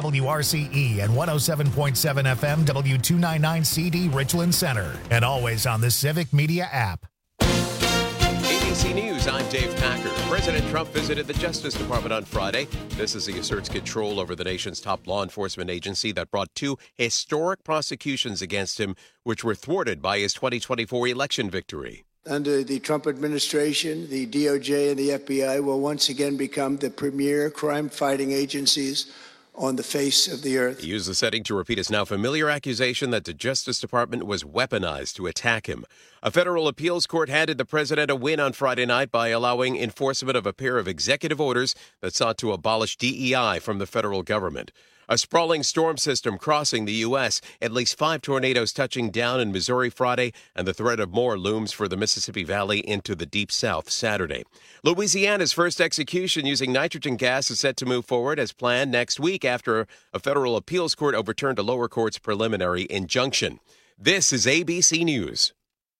WRCE and 107.7 FM W299CD Richland Center. And always on the Civic Media app. ABC News, I'm Dave Packer. President Trump visited the Justice Department on Friday. This as he asserts control over the nation's top law enforcement agency that brought two historic prosecutions against him, which were thwarted by his 2024 election victory. Under the Trump administration, the DOJ and the FBI will once again become the premier crime-fighting agencies on the face of the earth. He used the setting to repeat his now familiar accusation that the Justice Department was weaponized to attack him. A federal appeals court handed the president a win on Friday night by allowing enforcement of a pair of executive orders that sought to abolish DEI from the federal government. A sprawling storm system crossing the U.S., at least 5 tornadoes touching down in Missouri Friday, and the threat of more looms for the Mississippi Valley into the Deep South Saturday. Louisiana's first execution using nitrogen gas is set to move forward as planned next week after a federal appeals court overturned a lower court's preliminary injunction. This is ABC News.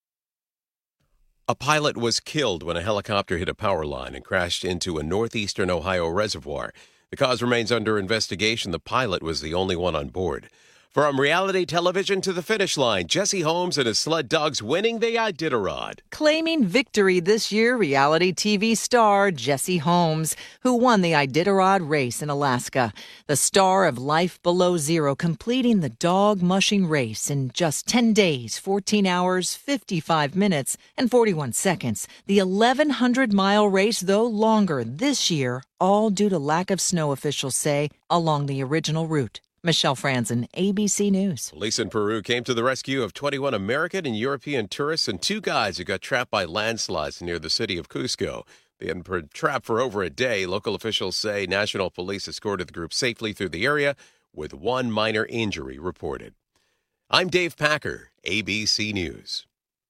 A pilot was killed when a helicopter hit a power line and crashed into a northeastern Ohio reservoir. The cause remains under investigation. The pilot was the only one on board. From reality television to the finish line, Jesse Holmes and his sled dogs winning the Iditarod. Claiming victory this year, reality TV star Jesse Holmes, who won the Iditarod race in Alaska. The star of Life Below Zero completing the dog mushing race in just 10 days, 14 hours, 55 minutes, and 41 seconds. The 1,100-mile race, though, longer this year, all due to lack of snow, officials say, along the original route. Michelle Franzen, ABC News. Police in Peru came to the rescue of 21 American and European tourists and 2 guys who got trapped by landslides near the city of Cusco. They had been trapped for over a day. Local officials say national police escorted the group safely through the area with 1 minor injury reported. I'm Dave Packer, ABC News.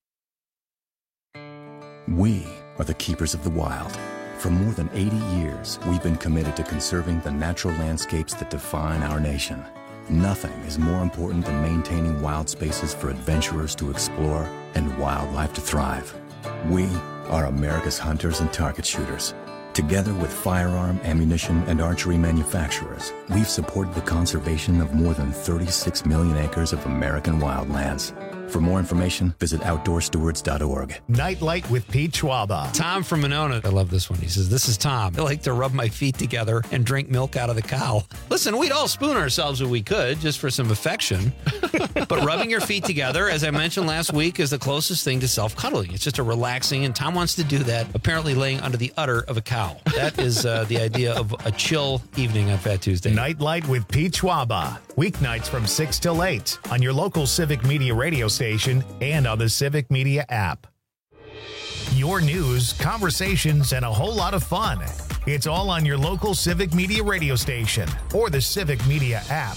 We are the keepers of the wild. For more than 80 years, we've been committed to conserving the natural landscapes that define our nation. Nothing is more important than maintaining wild spaces for adventurers to explore and wildlife to thrive. We are America's hunters and target shooters. Together with firearm, ammunition, and archery manufacturers, we've supported the conservation of more than 36 million acres of American wildlands. For more information, visit OutdoorStewards.org. Nightlight with Pete Schwaba. Tom from Monona. I love this one. He says, "This is Tom. I like to rub my feet together and drink milk out of the cow." Listen, we'd all spoon ourselves if we could, just for some affection. But rubbing your feet together, as I mentioned last week, is the closest thing to self-cuddling. It's just a relaxing, and Tom wants to do that, apparently laying under the udder of a cow. That is the idea of a chill evening on Fat Tuesday. Nightlight with Pete Schwaba. Weeknights from 6 till 8 on your local Civic Media radio station and on the Civic Media app. Your news, conversations, and a whole lot of fun. It's all on your local Civic Media radio station or the Civic Media app.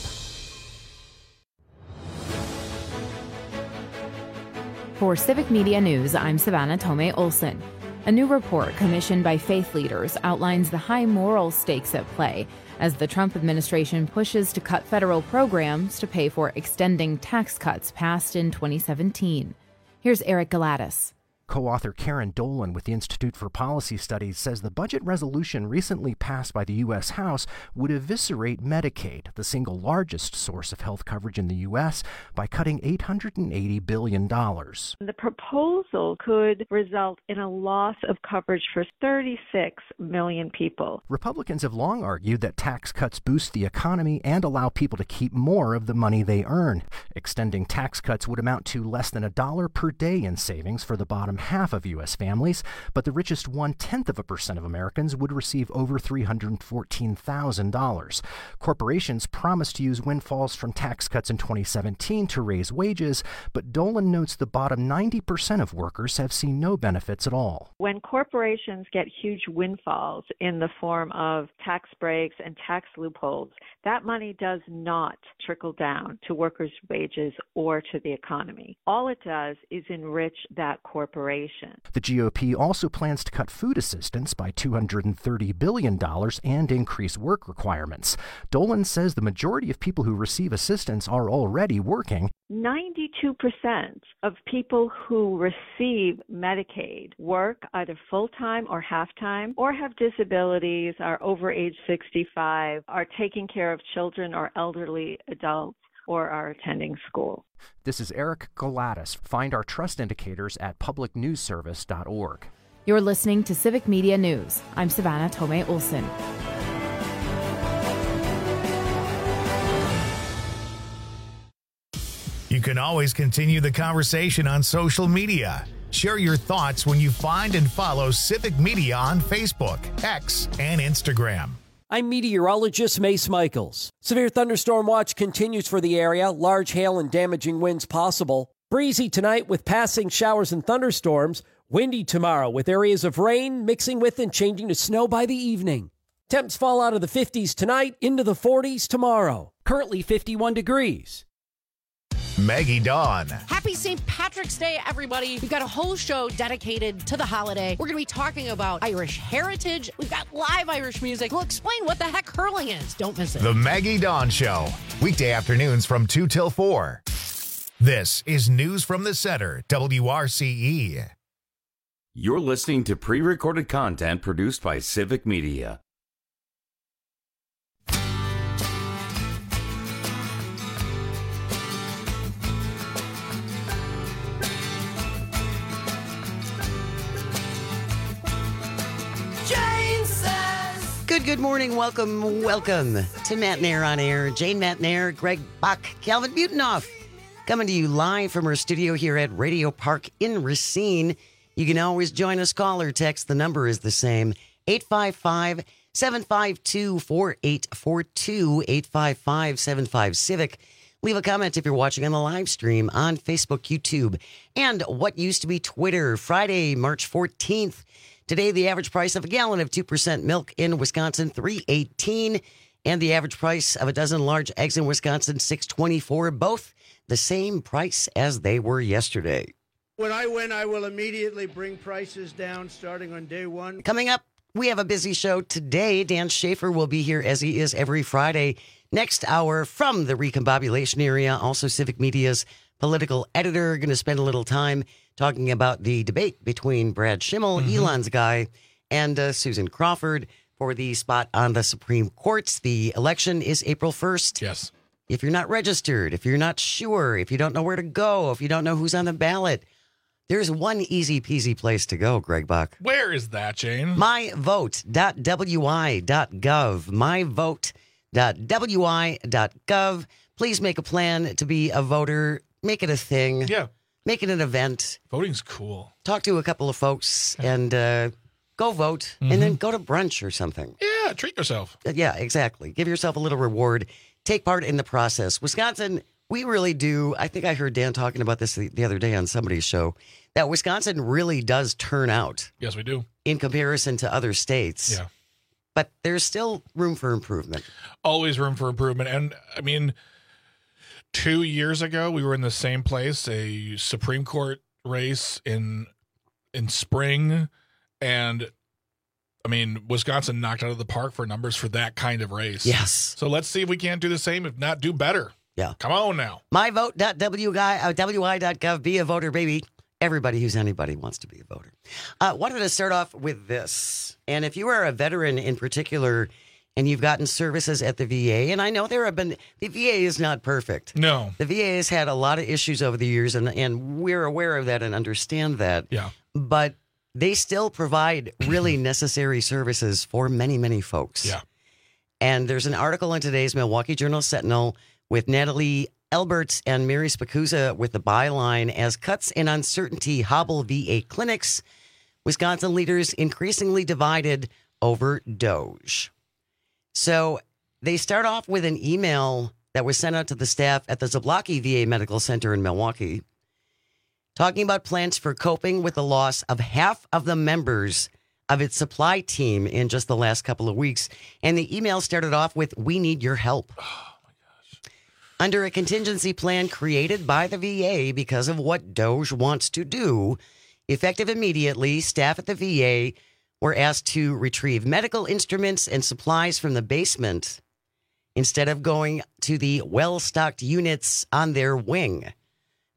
For Civic Media News, I'm Savannah Tomei Olson. A new report commissioned by faith leaders outlines the high moral stakes at play as the Trump administration pushes to cut federal programs to pay for extending tax cuts passed in 2017. Here's Eric Galatis. Co-author Karen Dolan with the Institute for Policy Studies says the budget resolution recently passed by the U.S. House would eviscerate Medicaid, the single largest source of health coverage in the U.S., by cutting $880 billion. The proposal could result in a loss of coverage for 36 million people. Republicans have long argued that tax cuts boost the economy and allow people to keep more of the money they earn. Extending tax cuts would amount to less than $1 per day in savings for the bottom half of U.S. families, but the richest 0.1% of Americans would receive over $314,000. Corporations promised to use windfalls from tax cuts in 2017 to raise wages, but Dolan notes the bottom 90% of workers have seen no benefits at all. When corporations get huge windfalls in the form of tax breaks and tax loopholes, that money does not trickle down to workers' wages or to the economy. All it does is enrich that corporation. The GOP also plans to cut food assistance by $230 billion and increase work requirements. Dolan says the majority of people who receive assistance are already working. 92% of people who receive Medicaid work either full-time or half-time, or have disabilities, are over age 65, are taking care of children or elderly adults, or are attending school. This is Eric Galatis. Find our trust indicators at publicnewsservice.org. You're listening to Civic Media News. I'm Savannah Tomei Olson. You can always continue the conversation on social media. Share your thoughts when you find and follow Civic Media on Facebook, X, and Instagram. I'm meteorologist Mace Michaels. Severe thunderstorm watch continues for the area. Large hail and damaging winds possible. Breezy tonight with passing showers and thunderstorms. Windy tomorrow with areas of rain mixing with and changing to snow by the evening. Temps fall out of the 50s tonight into the 40s tomorrow. Currently 51 degrees. Maggie Dawn. Happy St. Patrick's Day, everybody. We've got a whole show dedicated to the holiday. We're going to be talking about Irish heritage. We've got live Irish music. We'll explain what the heck hurling is. Don't miss it. The Maggie Dawn Show. Weekday afternoons from 2 till 4. This is News from the Center, WRCE. You're listening to pre-recorded content produced by Civic Media. Good morning. Welcome to Matt Nair on Air. Jane Matt Nair, Greg Bach, Calvin Butenoff, coming to you live from our studio here at Radio Park in Racine. You can always join us, call or text. The number is the same, 855-752-4842, 855-75-CIVIC. Leave a comment if you're watching on the live stream on Facebook, YouTube, and what used to be Twitter. Friday, March 14th. Today, the average price of a gallon of 2% milk in Wisconsin, $3.18, and the average price of a dozen large eggs in Wisconsin, $6.24, both the same price as they were yesterday. When I win, I will immediately bring prices down starting on day one. Coming up, we have a busy show today. Dan Schaefer will be here as he is every Friday. Next hour from the recombobulation area, also Civic Media's political editor, going to spend a little time talking about the debate between Brad Schimmel, Elon's guy, and Susan Crawford for the spot on the Supreme Court. The election is April 1st. Yes. If you're not registered, if you're not sure, if you don't know where to go, if you don't know who's on the ballot, there's one easy peasy place to go, Greg Buck. Where is that, Jane? myvote.wi.gov. myvote.wi.gov. Please make a plan to be a voter. Make it a thing. Yeah. Make it an event. Voting's cool. Talk to a couple of folks and go vote and then go to brunch or something. Yeah, treat yourself. Yeah, exactly. Give yourself a little reward. Take part in the process. Wisconsin, we really do. I think I heard Dan talking about this the other day on somebody's show, that Wisconsin really does turn out. Yes, we do. In comparison to other states. Yeah. But there's still room for improvement. Always room for improvement. And, I mean, 2 years ago, we were in the same place, a Supreme Court race in spring. And, I mean, Wisconsin knocked out of the park for numbers for that kind of race. Yes. So let's see if we can't do the same, if not do better. Yeah. Come on now. myvote.wi.gov. Be a voter, baby. Everybody who's anybody wants to be a voter. Wanted to start off with this. And if you are a veteran in particular and you've gotten services at the VA, and I know the VA is not perfect. No. The VA has had a lot of issues over the years, and we're aware of that and understand that. Yeah. But they still provide really necessary services for many, many folks. Yeah. And there's an article in today's Milwaukee Journal-Sentinel with Natalie Elbert and Mary Spicuzza with the byline, as cuts and uncertainty hobble VA clinics, Wisconsin leaders increasingly divided over Doge. So they start off with an email that was sent out to the staff at the Zablocki VA Medical Center in Milwaukee, talking about plans for coping with the loss of half of the members of its supply team in just the last couple of weeks. And the email started off with, "We need your help." Under a contingency plan created by the VA because of what Doge wants to do, effective immediately, staff at the VA were asked to retrieve medical instruments and supplies from the basement instead of going to the well-stocked units on their wing.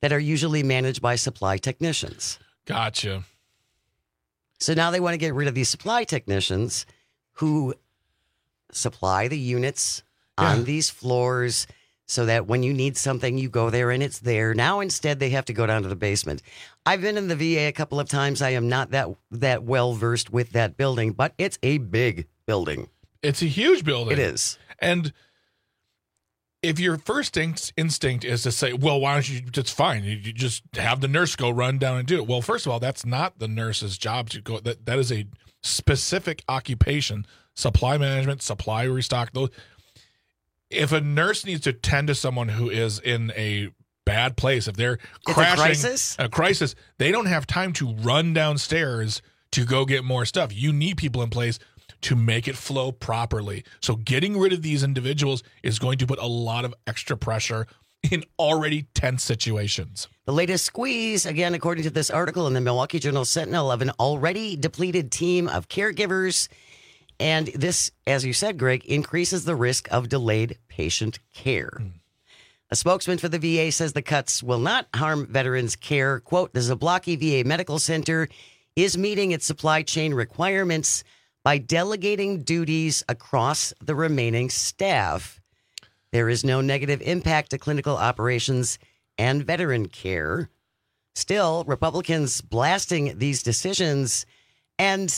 that are usually managed by supply technicians. Gotcha. So now they want to get rid of these supply technicians who supply the units on these floors so that when you need something, you go there and it's there. Now, instead, they have to go down to the basement. I've been in the VA a couple of times. I am not that well versed with that building, but it's a big building. It's a huge building. It is. And if your first instinct is to say, well, why don't you, it's fine. You just have the nurse go run down and do it. Well, first of all, that's not the nurse's job to go. That is a specific occupation, supply management, supply restock. Those. If a nurse needs to tend to someone who is in a bad place, if they're crashing a crisis, they don't have time to run downstairs to go get more stuff. You need people in place to make it flow properly. So getting rid of these individuals is going to put a lot of extra pressure in already tense situations. The latest squeeze, again, according to this article in the Milwaukee Journal Sentinel, of an already depleted team of caregivers. And this, as you said, Greg, increases the risk of delayed patient care. A spokesman for the VA says the cuts will not harm veterans' care. Quote, the Zablocki VA Medical Center is meeting its supply chain requirements by delegating duties across the remaining staff. There is no negative impact to clinical operations and veteran care. Still, Republicans blasting these decisions. And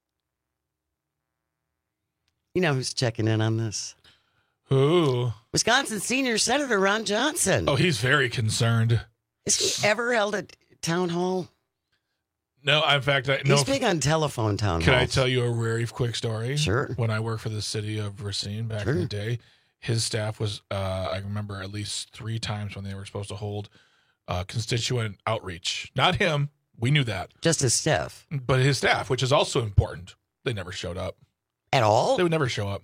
you know who's checking in on this? Who? Wisconsin Senior Senator Ron Johnson. Oh, he's very concerned. Has he ever held a town hall? No, in fact, he's big on telephone town halls. Can I tell you a very quick story? Sure. When I worked for the city of Racine back in the day, his staff was, I remember at least 3 times when they were supposed to hold constituent outreach. Not him. We knew that. Just his staff. But his staff, which is also important. They never showed up. At all? They would never show up.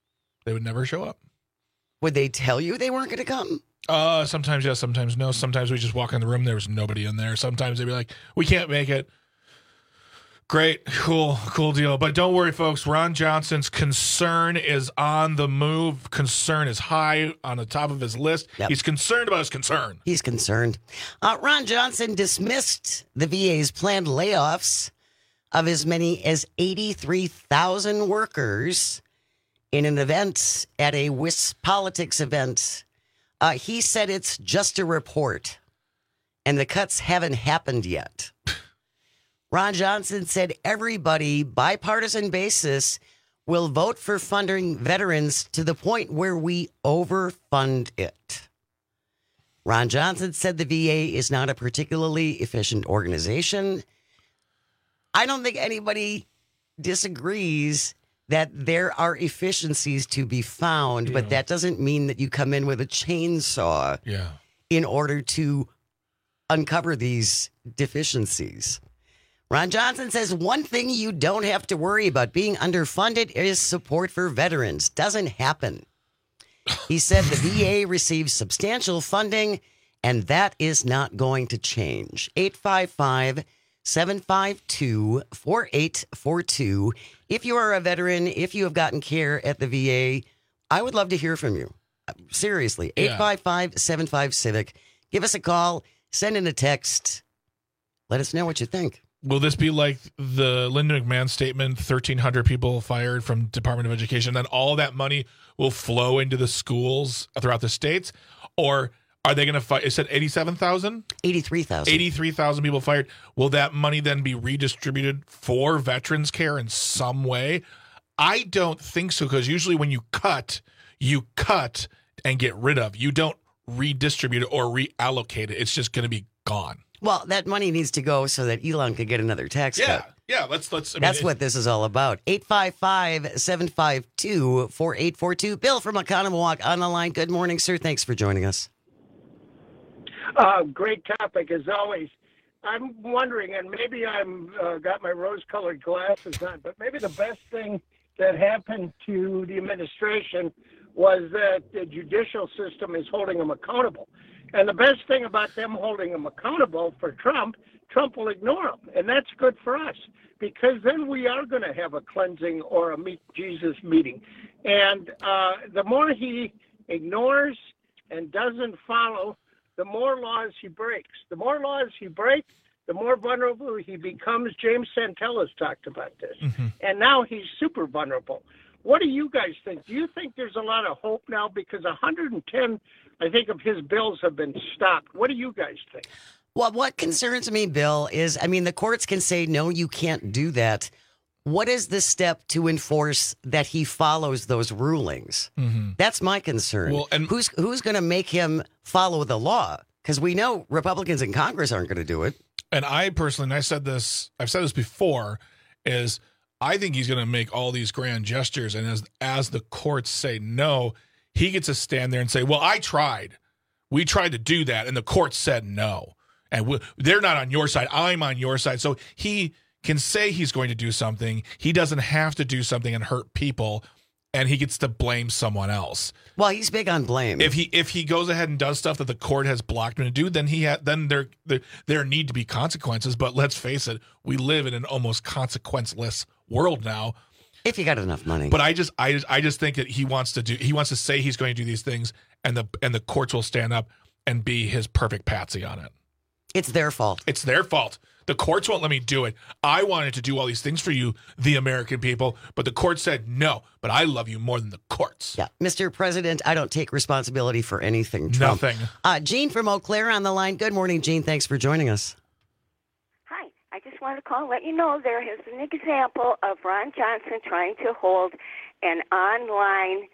Would they tell you they weren't going to come? Sometimes yes, sometimes no. Sometimes we just walk in the room, there was nobody in there. Sometimes they'd be like, we can't make it. Great, cool deal. But don't worry, folks. Ron Johnson's concern is on the move. Concern is high on the top of his list. Yep. He's concerned about his concern. He's concerned. Ron Johnson dismissed the VA's planned layoffs of as many as 83,000 workers in an event at a WisPolitics event. He said it's just a report, and the cuts haven't happened yet. Ron Johnson said everybody, bipartisan basis, will vote for funding veterans to the point where we overfund it. Ron Johnson said the VA is not a particularly efficient organization. I don't think anybody disagrees that there are efficiencies to be found, but that doesn't mean that you come in with a chainsaw in order to uncover these deficiencies. Ron Johnson says one thing you don't have to worry about being underfunded is support for veterans. Doesn't happen. He said the VA receives substantial funding, and that is not going to change. 855-752-4842. If you are a veteran, if you have gotten care at the VA, I would love to hear from you. Seriously, 855-75-CIVIC. Give us a call, send in a text. Let us know what you think. Will this be like the Linda McMahon statement, 1,300 people fired from Department of Education, then all that money will flow into the schools throughout the states? Or are they going to fight? It said 87,000? 83,000. 83,000 people fired. Will that money then be redistributed for veterans care in some way? I don't think so, because usually when you cut and get rid of. You don't redistribute it or reallocate it. It's just going to be gone. Well, that money needs to go so that Elon could get another tax cut. Yeah, let's. That's what this is all about. 855-752-4842. Bill from Oconomowoc on the line. Good morning, sir. Thanks for joining us. Great topic, as always. I'm wondering, and maybe I'm got my rose-colored glasses on, but maybe the best thing that happened to the administration was that the judicial system is holding them accountable. And the best thing about them holding them accountable for Trump will ignore them. And that's good for us, because then we are going to have a cleansing or a meet Jesus meeting. And the more he ignores and doesn't follow the more laws he breaks. The more laws he breaks, the more vulnerable he becomes. James Santella's talked about this. Mm-hmm. And now he's super vulnerable. What do you guys think? Do you think there's a lot of hope now? Because 110, I think, of his bills have been stopped. What do you guys think? Well, what concerns me, Bill, is, I mean, the courts can say, no, you can't do that. What is the step to enforce that he follows those rulings? Mm-hmm. That's my concern. Well, and who's going to make him follow the law? Because we know Republicans in Congress aren't going to do it. And I personally, and I've said this before, is I think he's going to make all these grand gestures. And as the courts say no, he gets to stand there and say, well, I tried. We tried to do that. And the court said no. And they're not on your side. I'm on your side. So he can say he's going to do something. He doesn't have to do something and hurt people, and he gets to blame someone else. Well, he's big on blame. If he goes ahead and does stuff that the court has blocked him to do, then then there need to be consequences. But let's face it, we live in an almost consequenceless world now. If you got enough money. But I just think that he wants to say he's going to do these things, and the courts will stand up and be his perfect patsy on it. It's their fault. It's their fault. The courts won't let me do it. I wanted to do all these things for you, the American people, but the court said no. But I love you more than the courts. Yeah. Mr. President, I don't take responsibility for anything, Trump. Nothing. Jean from Eau Claire on the line. Good morning, Jean. Thanks for joining us. Hi. I just wanted to call and let you know there is an example of Ron Johnson trying to hold an online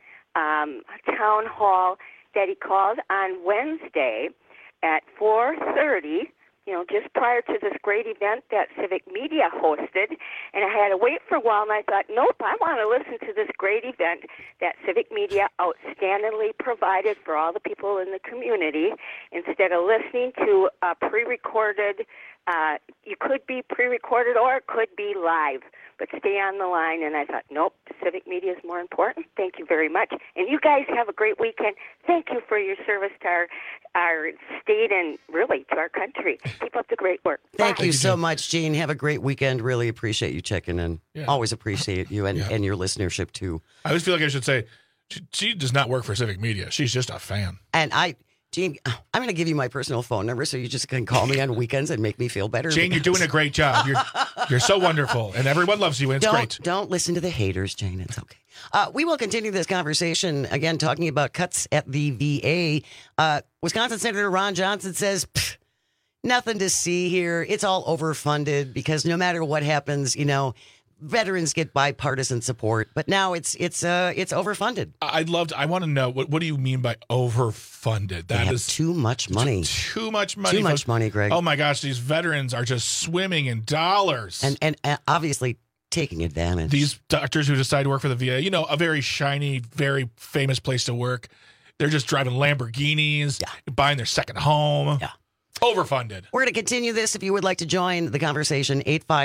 town hall that he called on Wednesday at 4:30, just prior to this great event that Civic Media hosted. And I had to wait for a while, and I thought, nope, I want to listen to this great event that Civic Media outstandingly provided for all the people in the community instead of listening to a pre-recorded. You could be pre-recorded or it could be live, but stay on the line. And I thought, nope, Civic Media is more important. Thank you very much. And you guys have a great weekend. Thank you for your service to our state and really to our country. Keep up the great work. Thank you so much, Jean. Have a great weekend. Really appreciate you checking in. Yeah. Always appreciate you and your listenership, too. I always feel like I should say, she does not work for Civic Media. She's just a fan. And Jean, I'm going to give you my personal phone number so you just can call me on weekends and make me feel better. Jane, you're doing a great job. You're so wonderful, and everyone loves you, and it's great. Don't listen to the haters, Jane. It's okay. We will continue this conversation, again, talking about cuts at the VA. Wisconsin Senator Ron Johnson says, nothing to see here. It's all overfunded because no matter what happens, veterans get bipartisan support, but now it's overfunded. I want to know what do you mean by overfunded? That is too much money. Too much money. Too much money, Greg. Oh my gosh, these veterans are just swimming in dollars. And obviously taking advantage. These doctors who decide to work for the VA, a very shiny, very famous place to work. They're just driving Lamborghinis, buying their second home. Yeah. Overfunded. We're going to continue this. If you would like to join the conversation,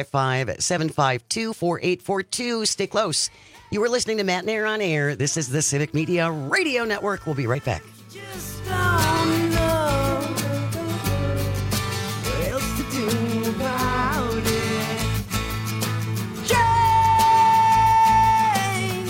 855-752-4842. Stay close. You are listening to Matt and Air on Air. This is the Civic Media Radio Network. We'll be right back. Just don't know what else to do about it. Jane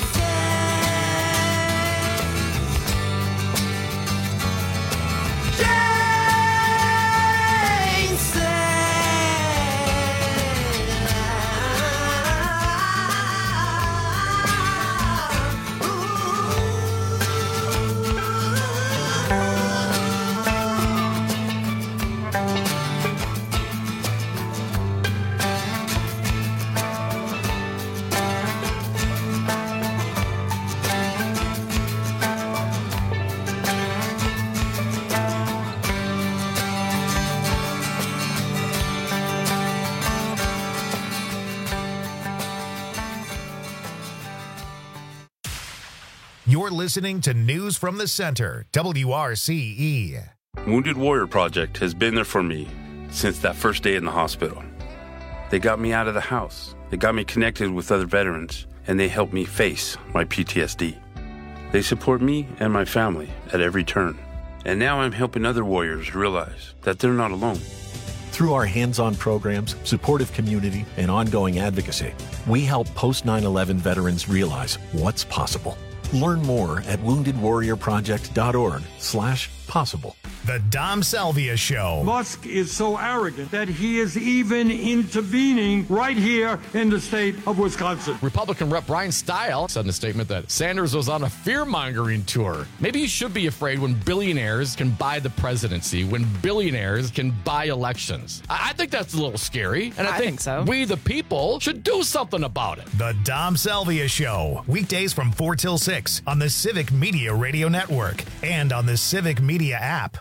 You're listening to News from the Center, WRCE. Wounded Warrior Project has been there for me since that first day in the hospital. They got me out of the house. They got me connected with other veterans, and they helped me face my PTSD. They support me and my family at every turn. And now I'm helping other warriors realize that they're not alone. Through our hands-on programs, supportive community, and ongoing advocacy, we help post-9/11 veterans realize what's possible. Learn more at woundedwarriorproject.org/possible. The Dom Salvia Show. Musk is so arrogant that he is even intervening right here in the state of Wisconsin. Republican Rep. Brian Stile said in a statement that Sanders was on a fear-mongering tour. Maybe you should be afraid when billionaires can buy the presidency, when billionaires can buy elections. I think that's a little scary, and I think so. We, the people, should do something about it. The Dom Salvia Show. Weekdays from 4 till 6 on the Civic Media Radio Network and on the Civic Media app.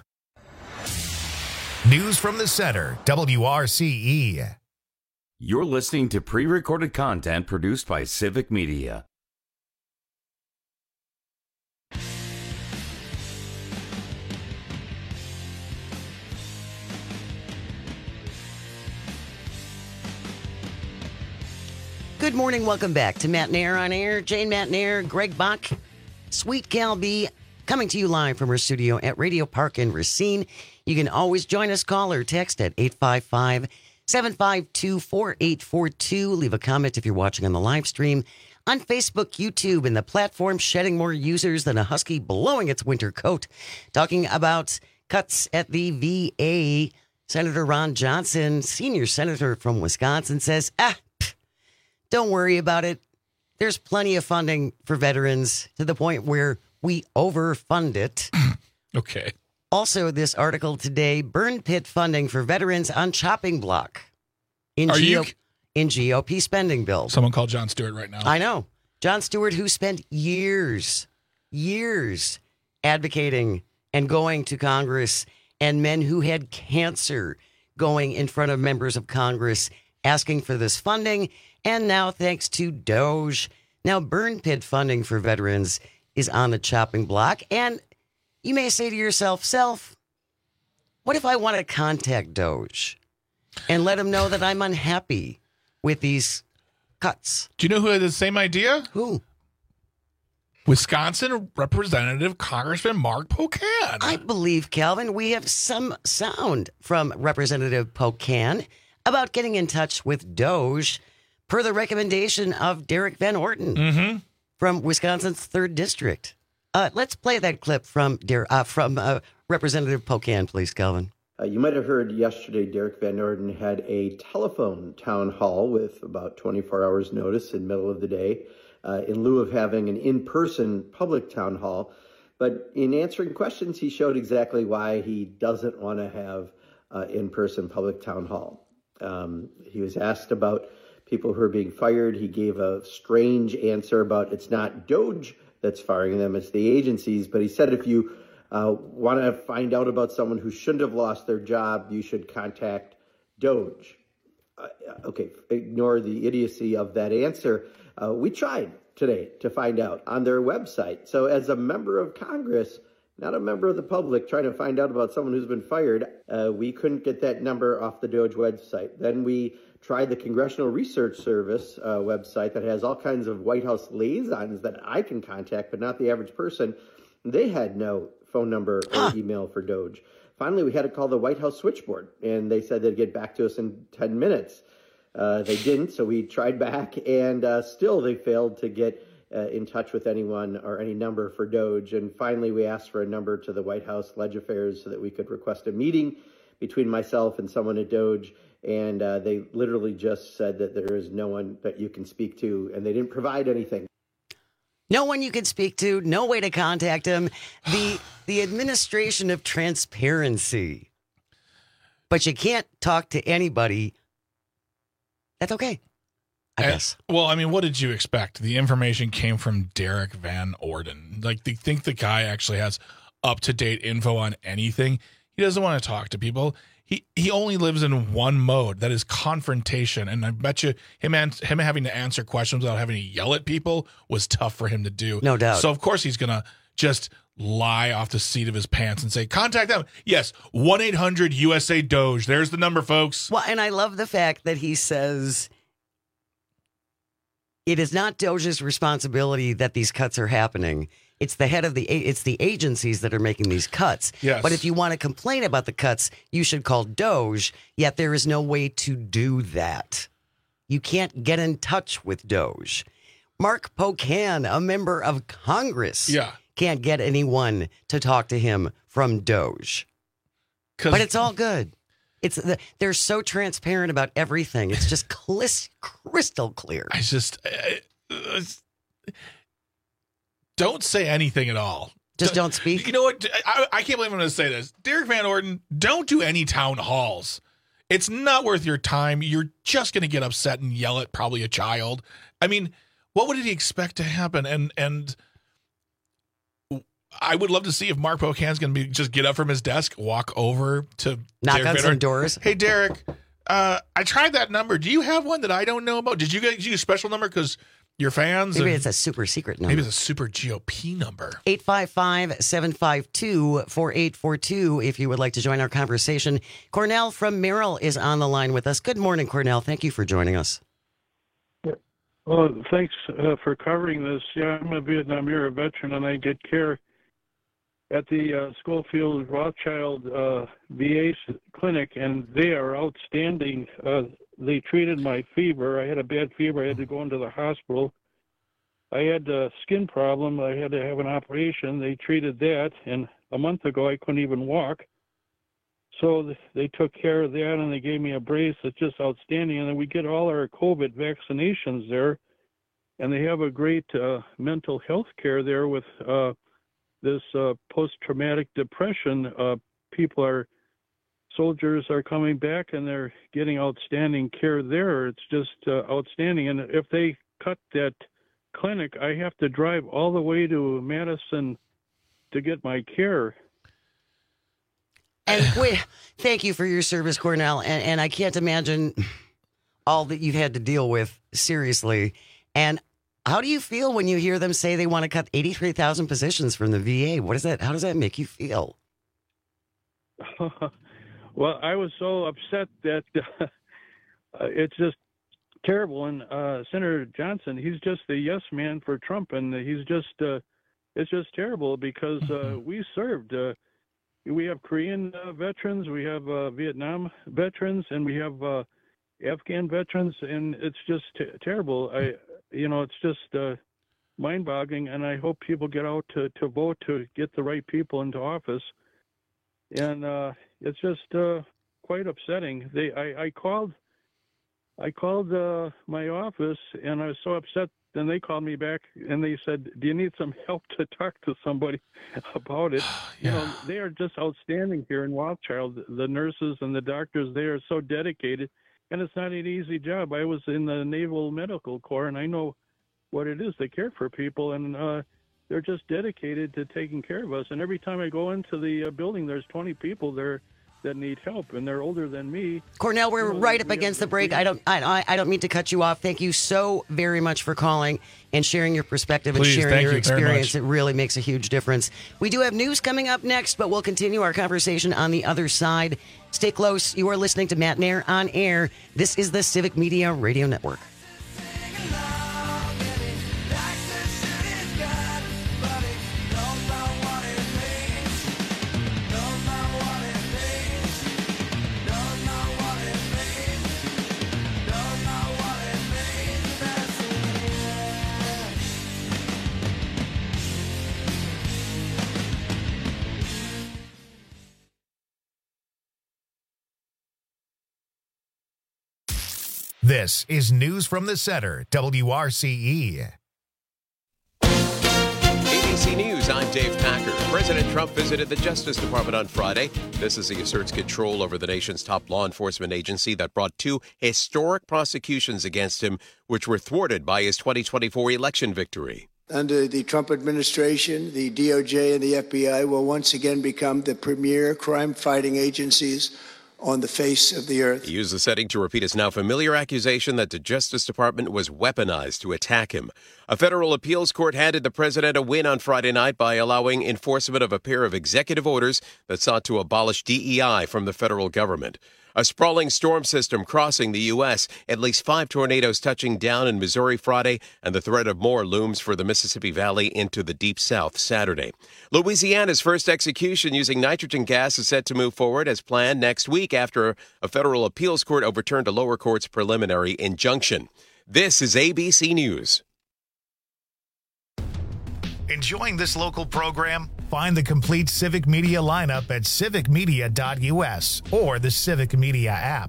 News from the Center, WRCE. You're listening to pre-recorded content produced by Civic Media. Good morning. Welcome back to Matt Nair on Air. Jane Matt Nair, Greg Bach, Sweet Gal B, coming to you live from our studio at Radio Park in Racine. You can always join us, call or text at 855-752-4842. Leave a comment if you're watching on the live stream on Facebook, YouTube, and the platform shedding more users than a husky blowing its winter coat. Talking about cuts at the VA, Senator Ron Johnson, senior senator from Wisconsin, says, don't worry about it. There's plenty of funding for veterans to the point where we overfund it. Okay. Also, this article today, burn pit funding for veterans on chopping block in GOP spending bill. Someone called Jon Stewart right now. I know. Jon Stewart, who spent years advocating and going to Congress, and men who had cancer going in front of members of Congress asking for this funding. And now, thanks to Doge, now burn pit funding for veterans is on the chopping block. And you may say to yourself, what if I want to contact Doge and let him know that I'm unhappy with these cuts? Do you know who had the same idea? Who? Wisconsin Representative Congressman Mark Pocan. I believe, Calvin, we have some sound from Representative Pocan about getting in touch with Doge per the recommendation of Derek Van Orton from Wisconsin's 3rd District. Let's play that clip from Representative Pocan, please, Calvin. You might have heard yesterday Derek Van Orden had a telephone town hall with about 24 hours notice in the middle of the day in lieu of having an in-person public town hall. But in answering questions, he showed exactly why he doesn't want to have in-person public town hall. He was asked about people who are being fired. He gave a strange answer about it's not Doge that's firing them, it's the agencies. But he said if you want to find out about someone who shouldn't have lost their job, you should contact Doge. Okay, ignore the idiocy of that answer. We tried today to find out on their website. So as a member of Congress, not a member of the public, trying to find out about someone who's been fired, we couldn't get that number off the Doge website. Then we tried the Congressional Research Service website that has all kinds of White House liaisons that I can contact, but not the average person. They had no phone number or email for Doge. Finally, we had to call the White House switchboard, and they said they'd get back to us in 10 minutes. They didn't, so we tried back, and still they failed to get in touch with anyone or any number for Doge. And finally, we asked for a number to the White House Ledge Affairs so that we could request a meeting between myself and someone at Doge. And they literally just said that there is no one that you can speak to, and they didn't provide anything. No one you can speak to, no way to contact him. The administration of transparency. But you can't talk to anybody. That's okay, I guess. Well, I mean, what did you expect? The information came from Derek Van Orden. Like, they think the guy actually has up-to-date info on anything. He doesn't want to talk to people. He only lives in one mode, that is confrontation. And I bet you him having to answer questions without having to yell at people was tough for him to do. No doubt. So, of course, he's going to just lie off the seat of his pants and say, contact them. Yes, 1-800-USA-DOGE. There's the number, folks. Well, and I love the fact that he says it is not Doge's responsibility that these cuts are happening. It's the head of it's the agencies that are making these cuts. Yes. But if you want to complain about the cuts, you should call Doge, yet there is no way to do that. You can't get in touch with Doge. Mark Pocan, a member of Congress, can't get anyone to talk to him from Doge. But it's all good. They're so transparent about everything. It's just crystal clear. I just don't say anything at all. Just don't speak. You know what? I can't believe I'm going to say this. Derek Van Orden, don't do any town halls. It's not worth your time. You're just going to get upset and yell at probably a child. I mean, what would he expect to happen? And I would love to see if Mark Pocan's going to just get up from his desk, walk over to knock Derek on Van some Orden. doors. Hey, Derek, I tried that number. Do you have one that I don't know about? Did you get a special number because your fans? Maybe it's a super secret number. Maybe it's a super GOP number. 855-752-4842 if you would like to join our conversation. Cornell from Merrill is on the line with us. Good morning, Cornell. Thank you for joining us. Well, thanks for covering this. Yeah, I'm a Vietnam era veteran, and I get care at the Schofield Rothschild VA clinic, and they are outstanding. They treated my fever. I had a bad fever. I had to go into the hospital. I had a skin problem. I had to have an operation. They treated that, and a month ago I couldn't even walk. So they took care of that, and they gave me a brace that's just outstanding. And then we get all our COVID vaccinations there, and they have a great mental health care there with this post-traumatic depression. Soldiers are coming back, and they're getting outstanding care there. It's just outstanding. And if they cut that clinic, I have to drive all the way to Madison to get my care. And thank you for your service, Cornell. And I can't imagine all that you've had to deal with, seriously. And how do you feel when you hear them say they want to cut 83,000 positions from the VA? How does that make you feel? Well, I was so upset that it's just terrible. And Senator Johnson, he's just the yes man for Trump, and he's just it's just terrible because we served. We have Korean veterans, we have Vietnam veterans, and we have Afghan veterans, and it's just terrible. It's just mind-boggling, and I hope people get out to vote to get the right people into office. And it's just quite upsetting. I called my office, and I was so upset. Then they called me back, and they said, "Do you need some help to talk to somebody about it?" Yeah. They are just outstanding here in Rothschild. The nurses and the doctors, they are so dedicated, and it's not an easy job. I was in the Naval Medical Corps, and I know what it is to care for people, and they're just dedicated to taking care of us. And every time I go into the building, there's 20 people there that need help, and they're older than me. Cornell, we're right up against the break. I don't mean to cut you off. Thank you so very much for calling and sharing your perspective and sharing your experience. It really makes a huge difference. We do have news coming up next, but we'll continue our conversation on the other side. Stay close. You are listening to Matt Nair on Air. This is the Civic Media Radio Network. This is News from the Center, WRCE. ABC News, I'm Dave Packer. President Trump visited the Justice Department on Friday. This as he asserts control over the nation's top law enforcement agency that brought two historic prosecutions against him, which were thwarted by his 2024 election victory. Under the Trump administration, the DOJ and the FBI will once again become the premier crime-fighting agencies on the face of the earth. He used the setting to repeat his now familiar accusation that the Justice Department was weaponized to attack him. A federal appeals court handed the president a win on Friday night by allowing enforcement of a pair of executive orders that sought to abolish DEI from the federal government. A sprawling storm system crossing the U.S., at least 5 tornadoes touching down in Missouri Friday, and the threat of more looms for the Mississippi Valley into the Deep South Saturday. Louisiana's first execution using nitrogen gas is set to move forward as planned next week after a federal appeals court overturned a lower court's preliminary injunction. This is ABC News. Enjoying this local program? Find the complete Civic Media lineup at civicmedia.us or the Civic Media app.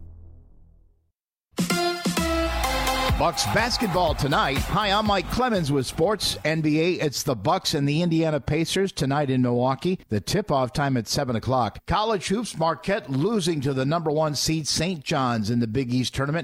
Bucks basketball tonight. Hi, I'm Mike Clemens with Sports NBA. It's the Bucks and the Indiana Pacers tonight in Milwaukee. The tip-off time at 7 o'clock. College hoops, Marquette losing to the number 1 seed St. John's in the Big East tournament,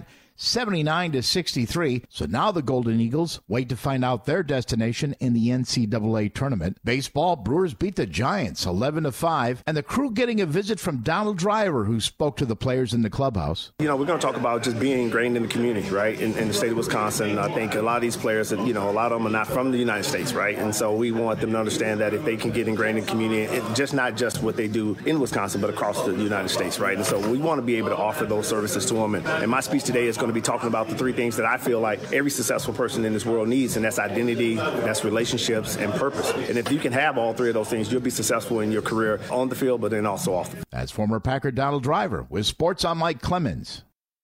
79-63. So now the Golden Eagles wait to find out their destination in the NCAA tournament. Baseball, Brewers beat the Giants 11-5, and the Crew getting a visit from Donald Driver, who spoke to the players in the clubhouse. You know, we're going to talk about just being ingrained in the community, right, in the state of Wisconsin. I think a lot of these players, you know, a lot of them are not from the United States, right, and so we want them to understand that if they can get ingrained in the community, it's just not just what they do in Wisconsin, but across the United States, right, and so we want to be able to offer those services to them, and my speech today is going to be talking about the 3 things that I feel like every successful person in this world needs, and that's identity, that's relationships, and purpose. And if you can have all 3 of those things, you'll be successful in your career on the field, but then also off. That's former Packer Donald Driver with Sports. I'm Mike Clemens.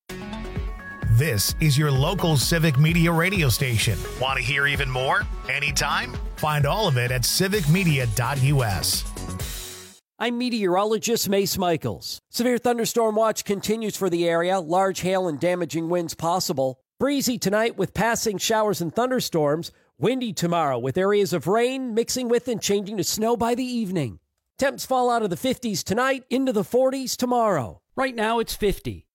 This is your local Civic Media radio station. Want to hear even more? Anytime? Find all of it at civicmedia.us. I'm meteorologist Mace Michaels. Severe thunderstorm watch continues for the area. Large hail and damaging winds possible. Breezy tonight with passing showers and thunderstorms. Windy tomorrow with areas of rain mixing with and changing to snow by the evening. Temps fall out of the 50s tonight into the 40s tomorrow. Right now it's 50.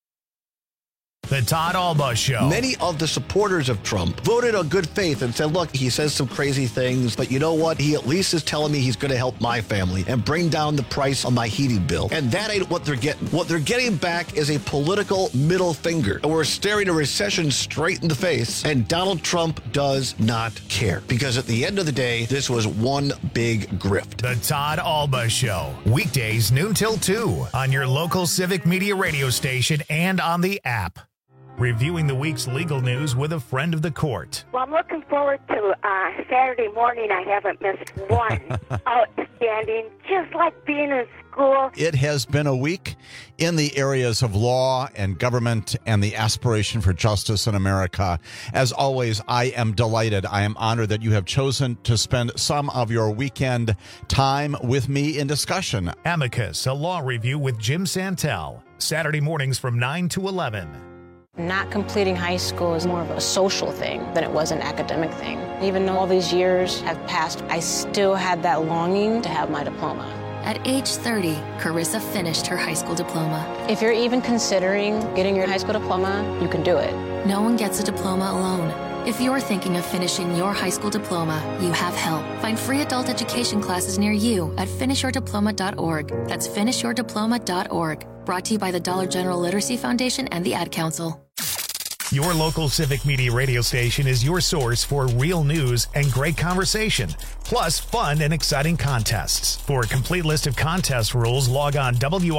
The Todd Alba Show. Many of the supporters of Trump voted on good faith and said, look, he says some crazy things, but you know what? He at least is telling me he's going to help my family and bring down the price on my heating bill. And that ain't what they're getting. What they're getting back is a political middle finger. And we're staring a recession straight in the face, and Donald Trump does not care. Because at the end of the day, this was one big grift. The Todd Alba Show. Weekdays noon till 2 on your local Civic Media radio station and on the app. Reviewing the week's legal news with a friend of the court. Well, I'm looking forward to Saturday morning. I haven't missed one. Outstanding, just like being in school. It has been a week in the areas of law and government and the aspiration for justice in America. As always, I am delighted. I am honored that you have chosen to spend some of your weekend time with me in discussion. Amicus, a law review with Jim Santel. Saturday mornings from 9 to 11. Not completing high school is more of a social thing than it was an academic thing. Even though all these years have passed, I still had that longing to have my diploma. At age 30, Carissa finished her high school diploma. If you're even considering getting your high school diploma, you can do it. No one gets a diploma alone. If you're thinking of finishing your high school diploma, you have help. Find free adult education classes near you at finishyourdiploma.org. That's finishyourdiploma.org. Brought to you by the Dollar General Literacy Foundation and the Ad Council. Your local Civic Media radio station is your source for real news and great conversation, plus fun and exciting contests. For a complete list of contest rules, log on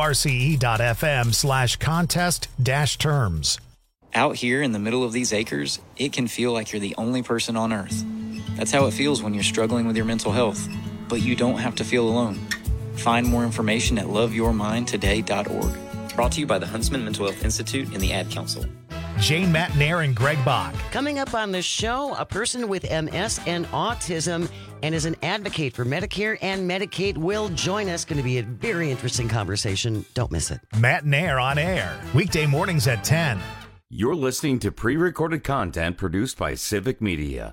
wrce.fm/contest-terms. Out here in the middle of these acres, it can feel like you're the only person on Earth. That's how it feels when you're struggling with your mental health. But you don't have to feel alone. Find more information at loveyourmindtoday.org. Brought to you by the Huntsman Mental Health Institute and the Ad Council. Jane Matnair and Greg Bach. Coming up on the show, a person with MS and autism and is an advocate for Medicare and Medicaid will join us. Going to be a very interesting conversation. Don't miss it. Matnair on air, weekday mornings at 10. You're listening to pre-recorded content produced by Civic Media.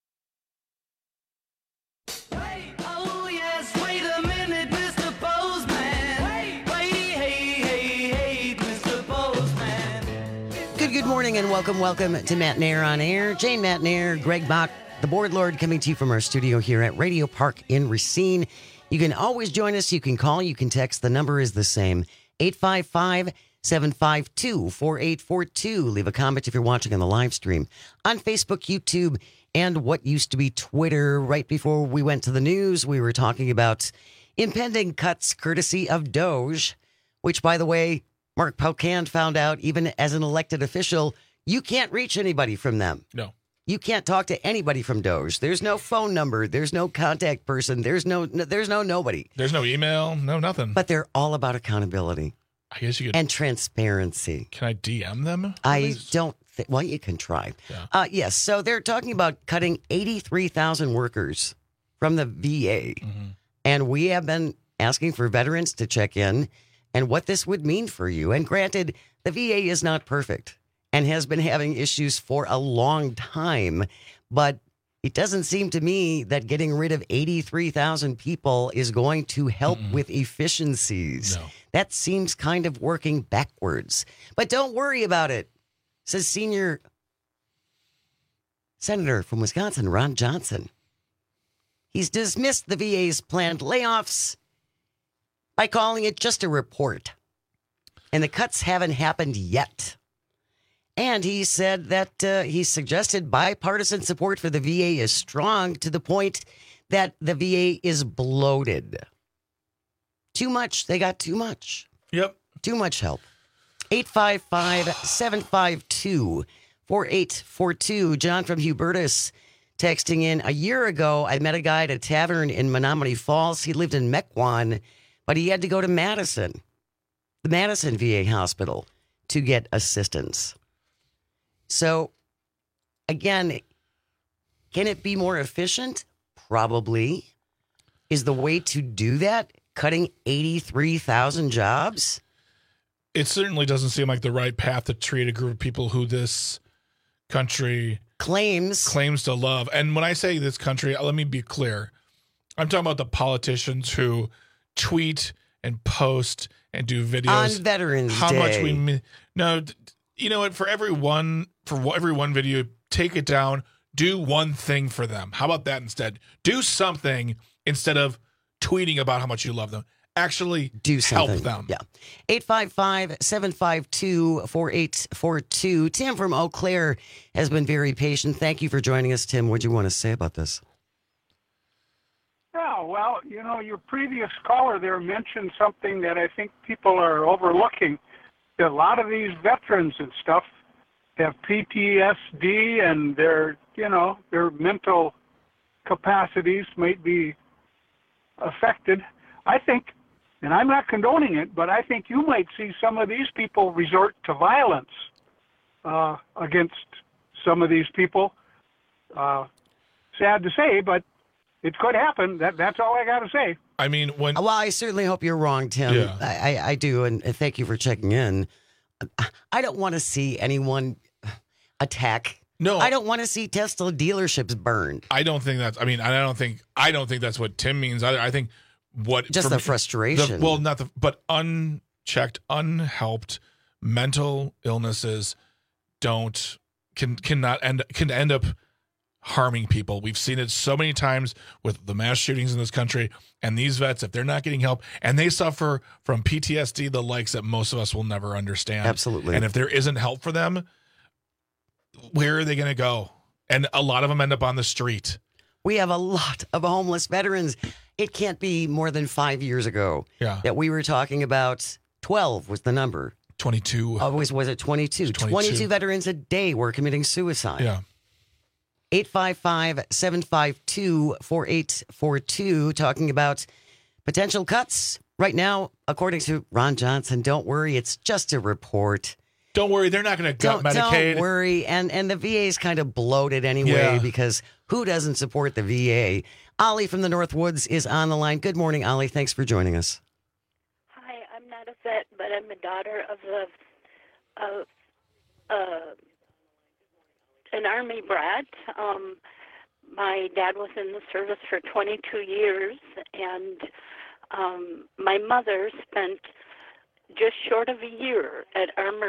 Good morning and welcome to Matnair on Air. Jane Matnair, Greg Bach, the board lord, coming to you from our studio here at Radio Park in Racine. You can always join us. You can call. You can text. The number is the same, 855-752-4842. Leave a comment if you're watching on the live stream on Facebook, YouTube, and what used to be Twitter. Right before we went to the news, we were talking about impending cuts courtesy of Doge, which, by the way, Mark Pocan found out, even as an elected official, you can't reach anybody from them. No. You can't talk to anybody from Doge. There's no phone number. There's no contact person. There's no nobody. There's no email. No nothing. But they're all about accountability. I guess you could. And transparency. Can I DM them? I don't think. Well, you can try. Yeah. Yes. So they're talking about cutting 83,000 workers from the VA. Mm-hmm. And we have been asking for veterans to check in and what this would mean for you. And granted, the VA is not perfect and has been having issues for a long time, but it doesn't seem to me that getting rid of 83,000 people is going to help with efficiencies. No. That seems kind of working backwards. But don't worry about it, says senior Senator from Wisconsin, Ron Johnson. He's dismissed the VA's planned layoffs by calling it just a report. And the cuts haven't happened yet. And he said that he suggested bipartisan support for the VA is strong to the point that the VA is bloated. Too much. They got too much. Yep. Too much help. 855-752-4842. John from Hubertus texting in. A year ago, I met a guy at a tavern in Menomonee Falls. He lived in Mequon, but he had to go to Madison, the Madison VA hospital, to get assistance. So, again, can it be more efficient? Probably. Is the way to do that cutting 83,000 jobs? It certainly doesn't seem like the right path to treat a group of people who this country claims to love. And when I say this country, let me be clear. I'm talking about the politicians who tweet and post and do videos on Veterans how Day. Much we no, you know what? For every one video, take it down. Do one thing for them. How about that instead? Do something instead of tweeting about how much you love them. Actually do something. Help them. Yeah. 855-752-4842. Tim from Eau Claire has been very patient. Thank you for joining us, Tim. What do you want to say about this? Yeah, well, your previous caller there mentioned something that I think people are overlooking. A lot of these veterans and stuff have PTSD, and their mental capacities might be affected. I think, and I'm not condoning it, but I think you might see some of these people resort to violence against some of these people. Sad to say, but it could happen. That's all I got to say. I mean, well, I certainly hope you're wrong, Tim. Yeah. I do, and thank you for checking in. I don't want to see anyone attack. No, I don't want to see Tesla dealerships burned. I don't think that's. I mean, I don't think that's what Tim means. I think what just the frustration. But unchecked, unhelped mental illnesses can end up harming people. We've seen it so many times with the mass shootings in this country, and these vets, if they're not getting help and they suffer from PTSD, the likes that most of us will never understand. Absolutely. And if there isn't help for them, where are they going to go? And a lot of them end up on the street. We have a lot of homeless veterans. It can't be more than 5 years ago that we were talking about 12 was the number. 22. Was it 22? 22 veterans a day were committing suicide. Yeah. 855-752-4842, talking about potential cuts. Right now, according to Ron Johnson, don't worry, it's just a report. Don't worry, they're not going to gut Medicaid. Don't worry, and the VA is kind of bloated anyway because who doesn't support the VA? Ollie from the Northwoods is on the line. Good morning, Ollie. Thanks for joining us. Hi, I'm not a vet, but I'm a daughter of an Army brat. My dad was in the service for 22 years, and my mother spent just short of a year at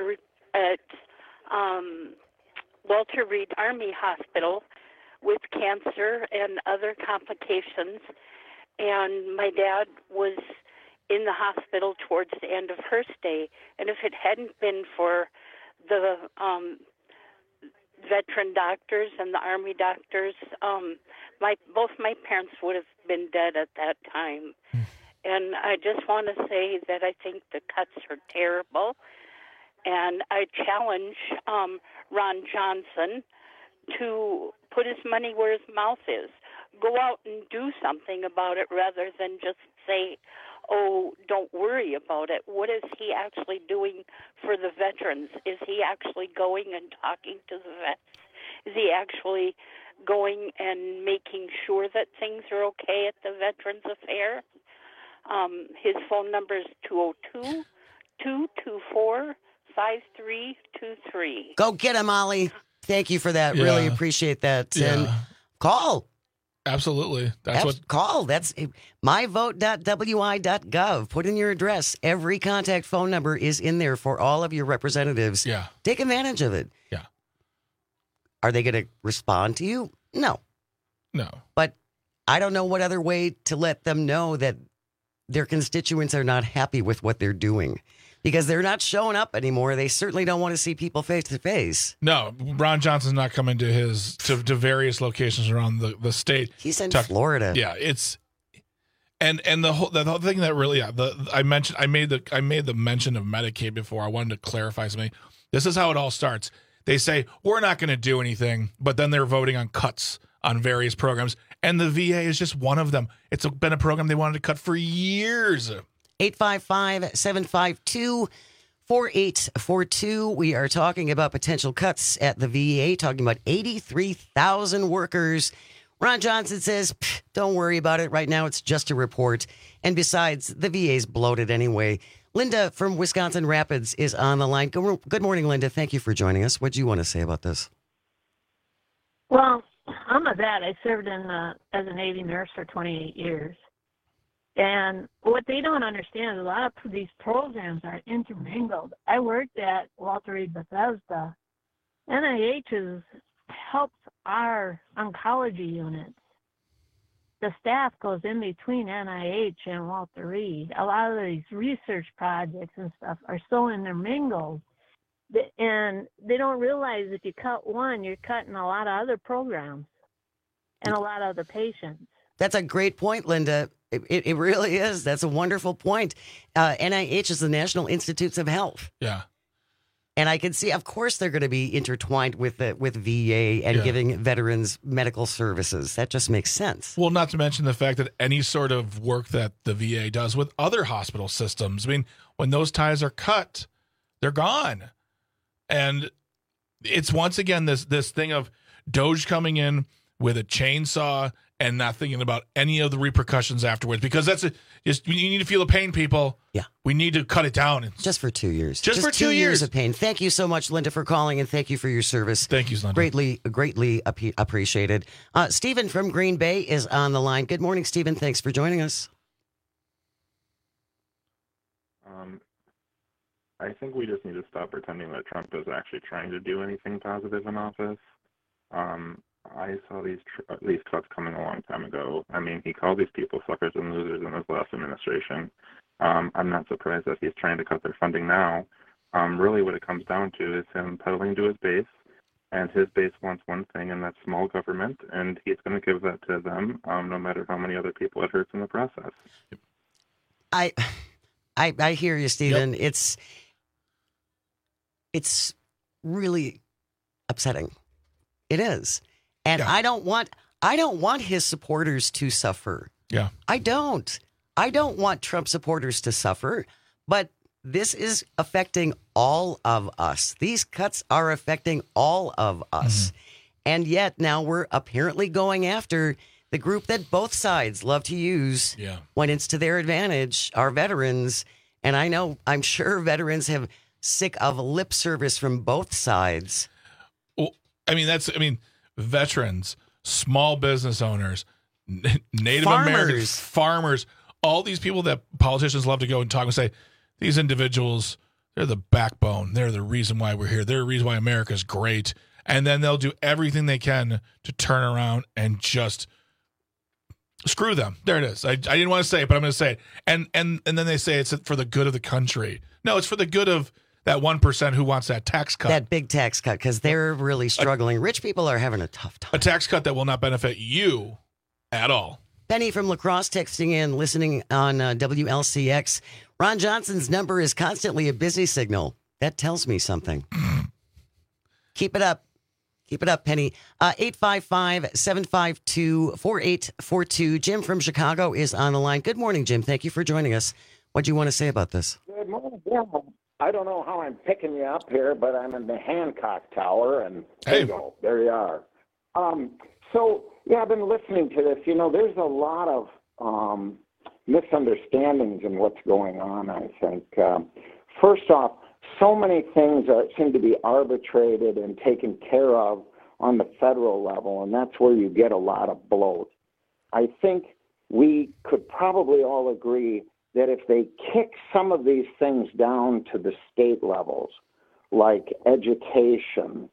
Walter Reed Army Hospital with cancer and other complications. And my dad was in the hospital towards the end of her stay. And if it hadn't been for the veteran doctors and the Army doctors, both my parents would have been dead at that time. And I just want to say that I think the cuts are terrible. And I challenge Ron Johnson to put his money where his mouth is. Go out and do something about it rather than just say, oh, don't worry about it. What is he actually doing for the veterans? Is he actually going and talking to the vets? Is he actually going and making sure that things are okay at the Veterans Affairs. His phone number is 202-224-5323. Go get him, Ollie. Thank you for that. Yeah. Really appreciate that. Yeah. And call. Absolutely. Call. That's myvote.wi.gov. Put in your address. Every contact phone number is in there for all of your representatives. Yeah. Take advantage of it. Yeah. Are they going to respond to you? No. No. But I don't know what other way to let them know that their constituents are not happy with what they're doing, because they're not showing up anymore. They certainly don't want to see people face to face. No, Ron Johnson's not coming to to various locations around the state. He's in Florida. Yeah, it's and the whole thing that really I made the mention of Medicaid before. I wanted to clarify something. This is how it all starts. They say we're not going to do anything, but then they're voting on cuts on various programs, and the VA is just one of them. It's been a program they wanted to cut for years. 855-752-4842. We are talking about potential cuts at the VA, talking about 83,000 workers. Ron Johnson says, don't worry about it. Right now, it's just a report. And besides, the VA's bloated anyway. Linda from Wisconsin Rapids is on the line. Good morning, Linda. Thank you for joining us. What do you want to say about this? Well, I'm a vet. I served as a Navy nurse for 28 years. And what they don't understand is a lot of these programs are intermingled. I worked at Walter Reed Bethesda. NIH helps our oncology units. The staff goes in between NIH and Walter Reed. A lot of these research projects and stuff are so intermingled. And they don't realize if you cut one, you're cutting a lot of other programs and a lot of other patients. That's a great point, Linda. It really is. That's a wonderful point. NIH is the National Institutes of Health. Yeah. And I can see, of course, they're going to be intertwined with VA and giving veterans medical services. That just makes sense. Well, not to mention the fact that any sort of work that the VA does with other hospital systems, I mean, when those ties are cut, they're gone. And it's once again this thing of Doge coming in with a chainsaw and not thinking about any of the repercussions afterwards, because you need to feel the pain, people. Yeah. We need to cut it down. Just for 2 years. Just for 2 years of pain. Thank you so much, Linda, for calling, and thank you for your service. Thank you, Linda. Greatly appreciated. Stephen from Green Bay is on the line. Good morning, Stephen. Thanks for joining us. I think we just need to stop pretending that Trump is actually trying to do anything positive in office. I saw these cuts coming a long time ago. I mean, he called these people suckers and losers in his last administration. I'm not surprised that he's trying to cut their funding now. Really what it comes down to is him peddling to his base, and his base wants one thing, and that's small government, and he's going to give that to them, no matter how many other people it hurts in the process. I hear you, Stephen. Yep. It's really upsetting. It is. And I don't want his supporters to suffer. Yeah. I don't want Trump supporters to suffer, but this is affecting all of us. These cuts are affecting all of us. Mm-hmm. And yet now we're apparently going after the group that both sides love to use when it's to their advantage, our veterans. And I'm sure veterans have sick of lip service from both sides. Well, veterans, small business owners, Native Americans, farmers, all these people that politicians love to go and talk and say, these individuals, they're the backbone. They're the reason why we're here. They're the reason why America's great. And then they'll do everything they can to turn around and just screw them. There it is. I didn't want to say it, but I'm going to say it. And then they say it's for the good of the country. No, it's for the good of that 1% who wants that tax cut. That big tax cut, because they're really struggling. Rich people are having a tough time. A tax cut that will not benefit you at all. Penny from La Crosse texting in, listening on WLCX. Ron Johnson's number is constantly a busy signal. That tells me something. Keep it up. Keep it up, Penny. 855-752-4842. Jim from Chicago is on the line. Good morning, Jim. Thank you for joining us. What do you want to say about this? Good morning, Jim. I don't know how I'm picking you up here, but I'm in the Hancock Tower, and bingo, there you are. So, yeah, I've been listening to this. There's a lot of misunderstandings in what's going on, I think. First off, so many things seem to be arbitrated and taken care of on the federal level, and that's where you get a lot of bloat. I think we could probably all agree that if they kick some of these things down to the state levels, like education,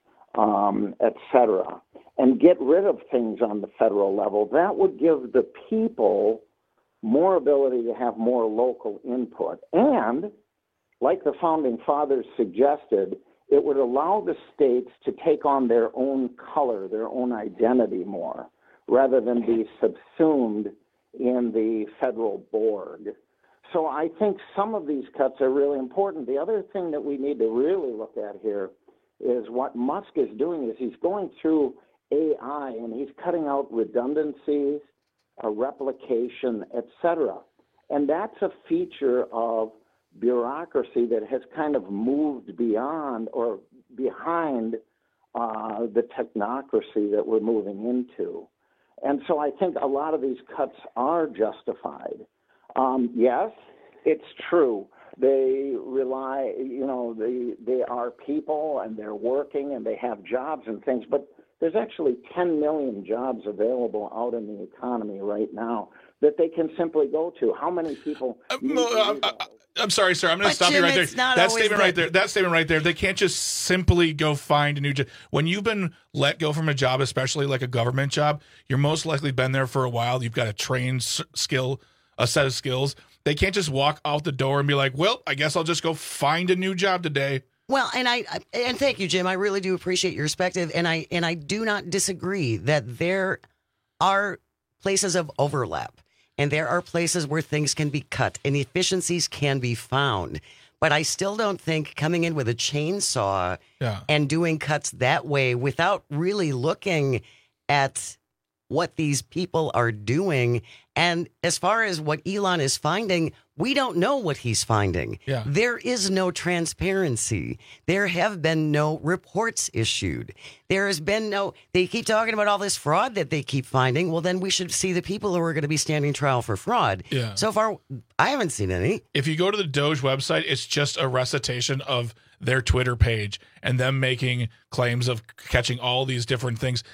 et cetera, and get rid of things on the federal level, that would give the people more ability to have more local input. And, like the Founding Fathers suggested, it would allow the states to take on their own color, their own identity more, rather than be subsumed in the federal board. So I think some of these cuts are really important. The other thing that we need to really look at here is what Musk is doing is he's going through AI and he's cutting out redundancies, replication, etc. And that's a feature of bureaucracy that has kind of moved beyond or behind the technocracy that we're moving into. And so I think a lot of these cuts are justified. Yes, it's true. They rely, they are people and they're working and they have jobs and things, but there's actually 10 million jobs available out in the economy right now that they can simply go to. How many people? I'm sorry, sir. I'm going to stop you right there. That statement right there. They can't just simply go find a new job. When you've been let go from a job, especially like a government job, you're most likely been there for a while. You've got a trained skill, a set of skills. They can't just walk out the door and be like, well, I guess I'll just go find a new job today. Well, and thank you, Jim. I really do appreciate your perspective, and I do not disagree that there are places of overlap, and there are places where things can be cut and efficiencies can be found. But I still don't think coming in with a chainsaw and doing cuts that way without really looking at what these people are doing. And as far as what Elon is finding, we don't know what he's finding. Yeah. There is no transparency. There have been no reports issued. There has been they keep talking about all this fraud that they keep finding. Well, then we should see the people who are going to be standing trial for fraud. Yeah. So far, I haven't seen any. If you go to the Doge website, it's just a recitation of their Twitter page and them making claims of catching all these different things.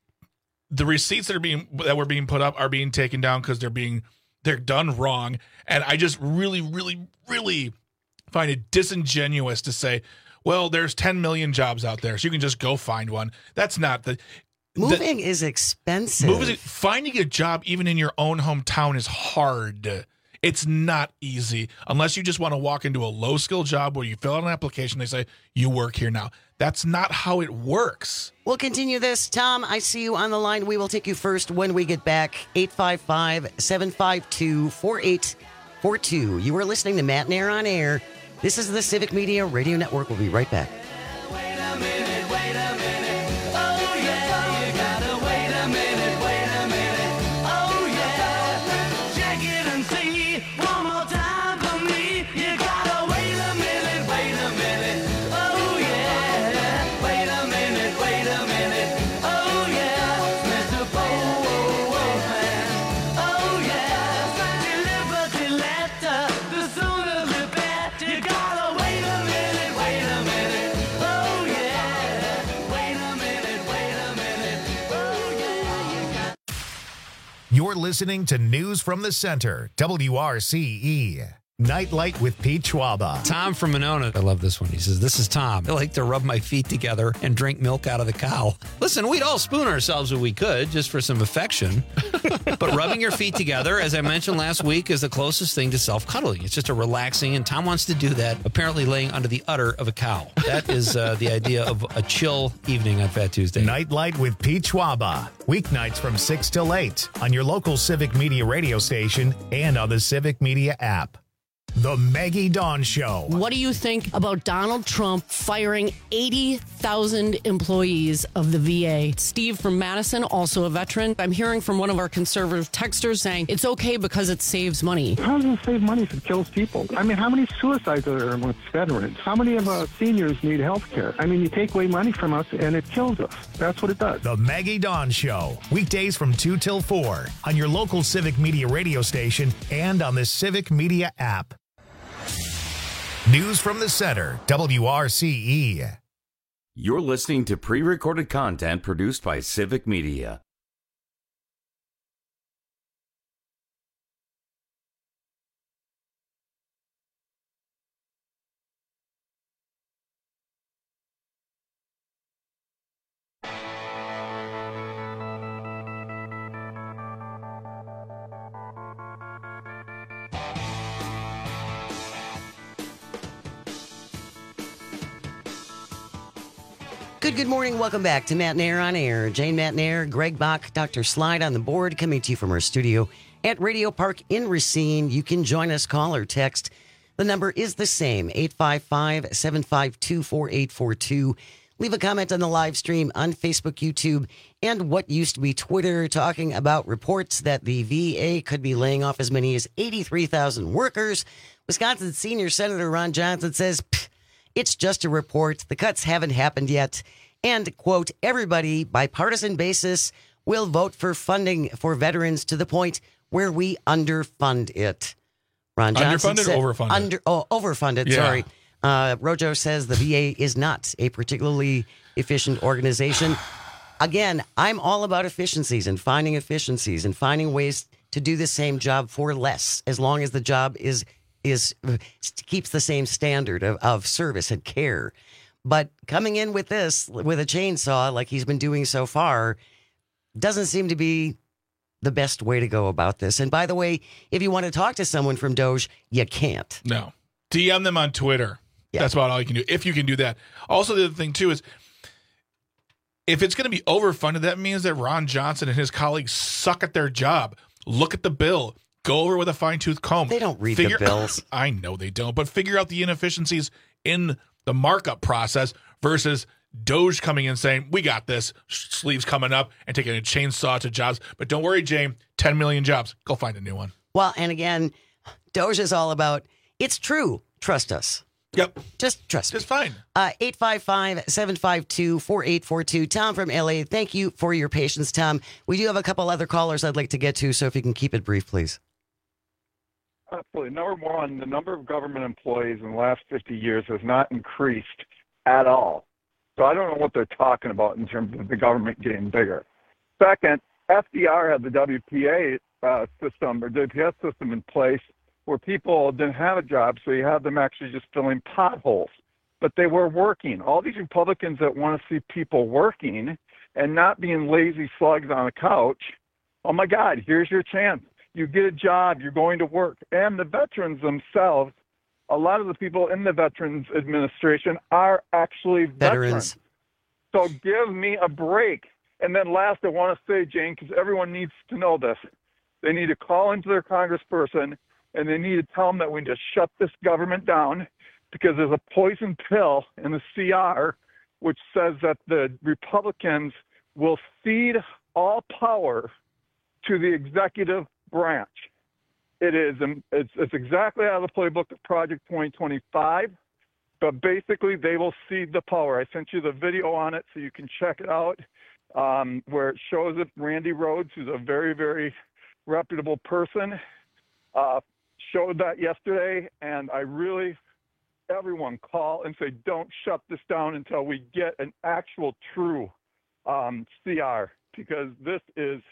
The receipts that were being put up are being taken down because they're done wrong. And I just really, really, really find it disingenuous to say, well, there's 10 million jobs out there, so you can just go find one. That's not moving is expensive. Finding a job even in your own hometown is hard. It's not easy unless you just want to walk into a low-skill job where you fill out an application. They say, you work here now. That's not how it works. We'll continue this. Tom, I see you on the line. We will take you first when we get back. 855-752-4842. You are listening to Matt and Air on Air. This is the Civic Media Radio Network. We'll be right back. Wait a minute. Oh, yeah, you gotta wait a minute. Oh, yeah, check it and see. One more time for me. You gotta wait a minute. Oh, yeah, wait a minute. Oh, yeah, Mr. Postman. Oh, yeah, deliver the letter. The sooner the better. You gotta wait a minute. Oh, yeah, wait a minute. Oh, yeah, you got. You're listening to News from the Center, WRCE. Nightlight with Pete Schwaba. Tom from Monona. I love this one. He says, this is Tom. I like to rub my feet together and drink milk out of the cow. Listen, we'd all spoon ourselves if we could, just for some affection. But rubbing your feet together, as I mentioned last week, is the closest thing to self-cuddling. It's just a relaxing, and Tom wants to do that, apparently laying under the udder of a cow. That is the idea of a chill evening on Fat Tuesday. Nightlight with Pete Schwaba. Weeknights from 6 till 8 on your local Civic Media radio station and on the Civic Media app. The Maggie Dawn Show. What do you think about Donald Trump firing 80,000 employees of the VA? Steve from Madison, also a veteran. I'm hearing from one of our conservative texters saying it's okay because it saves money. How does it save money if it kills people? I mean, how many suicides are there amongst veterans? How many of our seniors need health care? I mean, you take away money from us and it kills us. That's what it does. The Maggie Dawn Show. Weekdays from 2 till 4 on your local Civic Media radio station and on the Civic Media app. News from the Center, WRCE. You're listening to pre-recorded content produced by Civic Media. Good morning. Welcome back to Matt Nair on Air. Jane Matt Nair, Greg Bach, Dr. Slide on the board, coming to you from our studio at Radio Park in Racine. You can join us, call or text. The number is the same, 855-752-4842. Leave a comment on the live stream on Facebook, YouTube, and what used to be Twitter, talking about reports that the VA could be laying off as many as 83,000 workers. Wisconsin Senior Senator Ron Johnson says, it's just a report. The cuts haven't happened yet. And, quote, everybody, bipartisan basis, will vote for funding for veterans to the point where we underfund it. Ron Johnson Underfunded said, or overfunded? Overfunded, Yeah. sorry. Rojo says the VA is not a particularly efficient organization. Again, I'm all about efficiencies and finding ways to do the same job for less, as long as the job keeps the same standard of service and care. But coming in with this, with a chainsaw like he's been doing so far, doesn't seem to be the best way to go about this. And by the way, if you want to talk to someone from Doge, you can't. No. DM them on Twitter. Yeah. That's about all you can do, if you can do that. Also, the other thing, too, is if it's going to be overfunded, that means that Ron Johnson and his colleagues suck at their job. Look at the bill. Go over with a fine-tooth comb. They don't read the bills. I know they don't, but figure out the inefficiencies in the markup process versus Doge coming in saying, we got this, sleeves coming up, and taking a chainsaw to jobs. But don't worry, Jane, 10 million jobs. Go find a new one. Well, and again, Doge is all about, it's true, trust us. Yep. Just trust me. Just fine. 855-752-4842. Tom from LA, thank you for your patience, Tom. We do have a couple other callers I'd like to get to, so if you can keep it brief, please. Absolutely. Number one, the number of government employees in the last 50 years has not increased at all. So I don't know what they're talking about in terms of the government getting bigger. Second, FDR had the WPA system or WPS system in place where people didn't have a job, so you had them actually just filling potholes. But they were working. All these Republicans that want to see people working and not being lazy slugs on a couch, oh my God, here's your chance. You get a job, you're going to work. And the veterans themselves, a lot of the people in the Veterans Administration are actually veterans. So give me a break. And then last, I want to say, Jane, because everyone needs to know this, they need to call into their congressperson and they need to tell them that we need to shut this government down because there's a poison pill in the CR which says that the Republicans will cede all power to the executive branch. It's exactly out of the playbook of Project 2025, but basically they will cede the power. I sent you the video on it so you can check it out, where it shows that Randy Rhodes, who's a very, very reputable person, showed that yesterday, and everyone call and say, don't shut this down until we get an actual true CR, because this is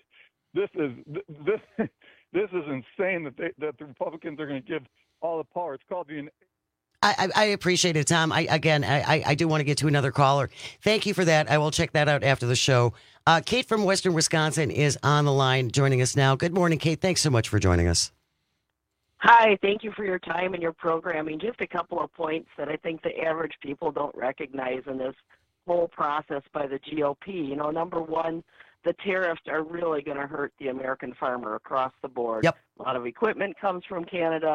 insane that the Republicans are going to give all the power. It's called the. I appreciate it, Tom. I do want to get to another caller. Thank you for that. I will check that out after the show. Kate from Western Wisconsin is on the line, joining us now. Good morning, Kate. Thanks so much for joining us. Hi, thank you for your time and your programming. Just a couple of points that I think the average people don't recognize in this whole process by the GOP. Number one, the tariffs are really going to hurt the American farmer across the board. Yep. A lot of equipment comes from Canada.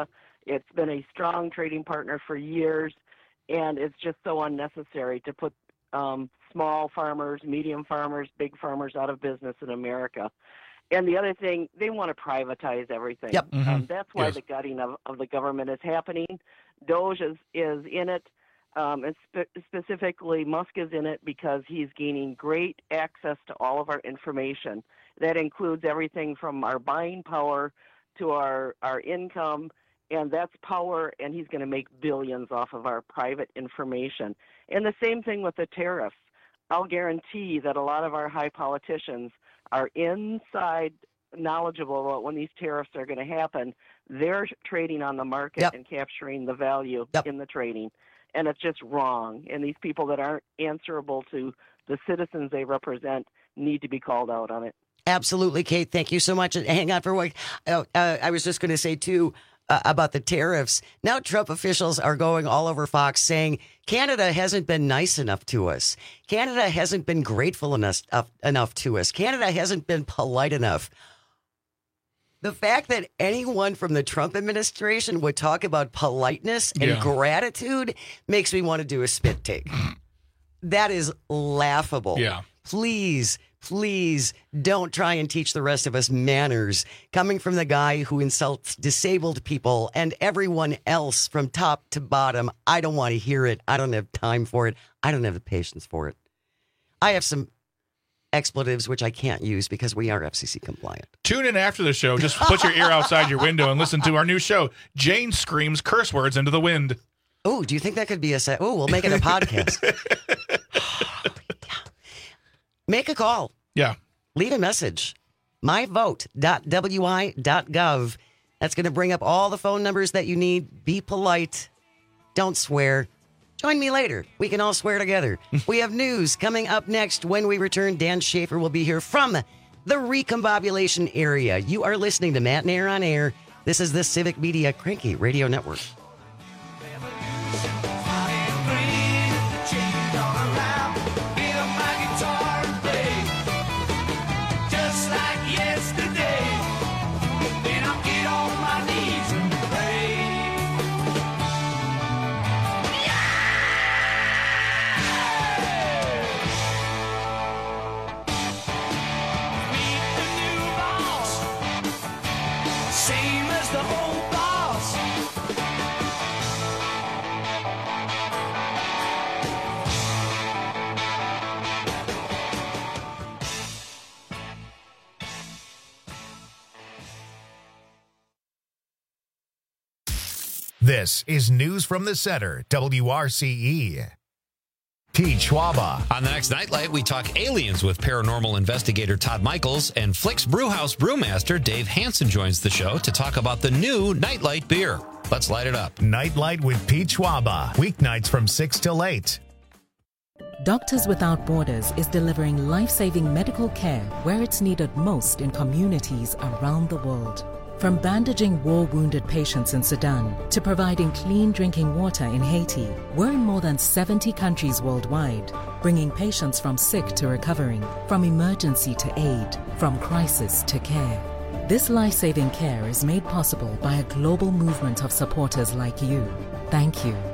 It's been a strong trading partner for years, and it's just so unnecessary to put small farmers, medium farmers, big farmers out of business in America. And the other thing, they want to privatize everything. Yep. That's why the gutting of the government is happening. Doge is in it, and specifically Musk is in it because he's gaining great access to all of our information. That includes everything from our buying power to our income, and that's power, and he's going to make billions off of our private information. And the same thing with the tariffs. I'll guarantee that a lot of our high politicians are inside knowledgeable about when these tariffs are going to happen. They're trading on the market and capturing the value in the trading. And it's just wrong. And these people that aren't answerable to the citizens they represent need to be called out on it. Absolutely, Kate. Thank you so much. And hang on for a week. I was just going to say, too, about the tariffs. Now Trump officials are going all over Fox saying Canada hasn't been nice enough to us. Canada hasn't been grateful enough to us. Canada hasn't been polite enough. The fact that anyone from the Trump administration would talk about politeness and gratitude makes me want to do a spit take. That is laughable. Yeah. Please don't try and teach the rest of us manners coming from the guy who insults disabled people and everyone else from top to bottom. I don't want to hear it. I don't have time for it. I don't have the patience for it. I have some expletives which I can't use because we are FCC compliant. Tune in after the show. Just put your ear outside your window and listen to our new show. Jane screams curse words into the wind. Oh, do you think that could be we'll make it a podcast. Make a call. Yeah. Leave a message. myvote.wi.gov. That's going to bring up all the phone numbers that you need. Be polite. Don't swear. Join me later. We can all swear together. We have news coming up next. When we return, Dan Schaefer will be here from the recombobulation area. You are listening to Matt and Air on Air. This is the Civic Media Cranky Radio Network. This is News from the Center, WRCE. Pete Schwaba. On the next Nightlight, we talk aliens with paranormal investigator Todd Michaels, and Flick's Brewhouse brewmaster Dave Hansen joins the show to talk about the new Nightlight beer. Let's light it up. Nightlight with Pete Schwaba. Weeknights from 6 till 8. Doctors Without Borders is delivering life-saving medical care where it's needed most in communities around the world. From bandaging war-wounded patients in Sudan to providing clean drinking water in Haiti, we're in more than 70 countries worldwide, bringing patients from sick to recovering, from emergency to aid, from crisis to care. This life-saving care is made possible by a global movement of supporters like you. Thank you.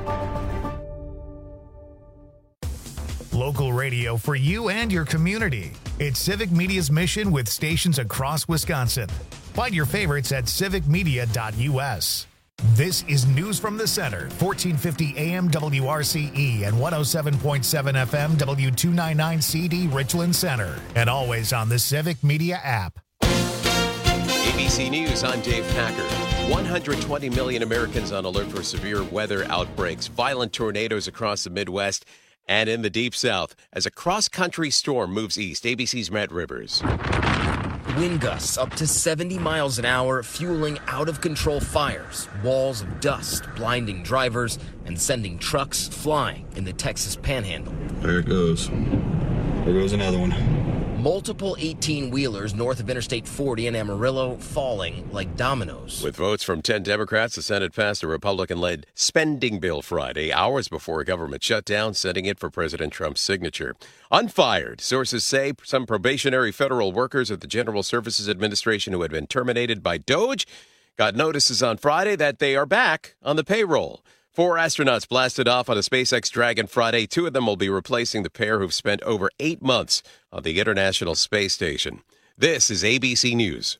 Local radio for you and your community. It's Civic Media's mission with stations across Wisconsin. Find your favorites at civicmedia.us. This is News from the Center, 1450 AM WRCE and 107.7 FM W299CD Richland Center. And always on the Civic Media app. ABC News, I'm Dave Packer. 120 million Americans on alert for severe weather outbreaks, violent tornadoes across the Midwest and in the Deep South as a cross-country storm moves east. ABC's Matt Rivers. Wind gusts up to 70 miles an hour, fueling out-of-control fires, walls of dust blinding drivers and sending trucks flying in the Texas Panhandle. There it goes. There goes another one. Multiple 18-wheelers north of Interstate 40 in Amarillo falling like dominoes. With votes from 10 Democrats, the Senate passed a Republican-led spending bill Friday, hours before a government shutdown, sending it for President Trump's signature. Unfired, sources say some probationary federal workers at the General Services Administration who had been terminated by DOGE got notices on Friday that they are back on the payroll. 4 astronauts blasted off on a SpaceX Dragon Friday. 2 of them will be replacing the pair who've spent over 8 months on the International Space Station. This is ABC News.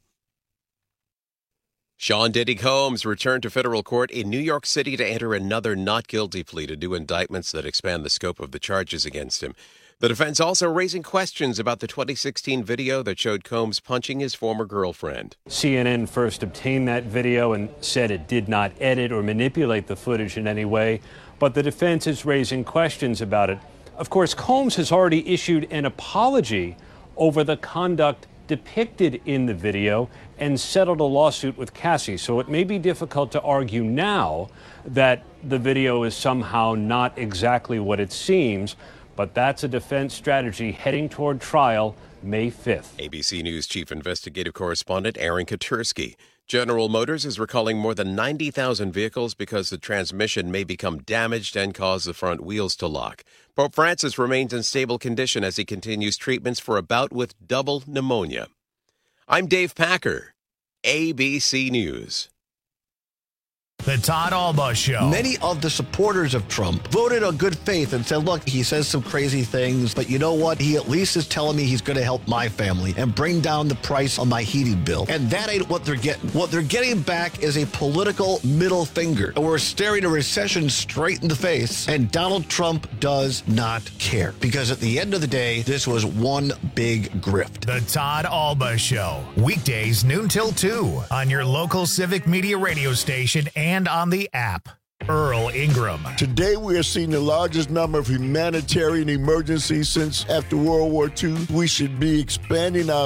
Sean Diddy Combs returned to federal court in New York City to enter another not guilty plea to new indictments that expand the scope of the charges against him. The defense also raising questions about the 2016 video that showed Combs punching his former girlfriend. CNN first obtained that video and said it did not edit or manipulate the footage in any way, but the defense is raising questions about it. Of course, Combs has already issued an apology over the conduct depicted in the video and settled a lawsuit with Cassie. So it may be difficult to argue now that the video is somehow not exactly what it seems, but that's a defense strategy heading toward trial May 5th. ABC News Chief Investigative Correspondent Aaron Katursky. General Motors is recalling more than 90,000 vehicles because the transmission may become damaged and cause the front wheels to lock. Pope Francis remains in stable condition as he continues treatments for a bout with double pneumonia. I'm Dave Packer, ABC News. The Todd Alba Show. Many of the supporters of Trump voted on good faith and said, look, he says some crazy things, but you know what? He at least is telling me he's going to help my family and bring down the price on my heating bill. And that ain't what they're getting. What they're getting back is a political middle finger. And we're staring a recession straight in the face, and Donald Trump does not care. Because at the end of the day, this was one big grift. The Todd Alba Show. Weekdays noon till 2 on your local Civic Media radio station and on the app. Earl Ingram. Today we are seeing the largest number of humanitarian emergencies since after World War II. We should be expanding our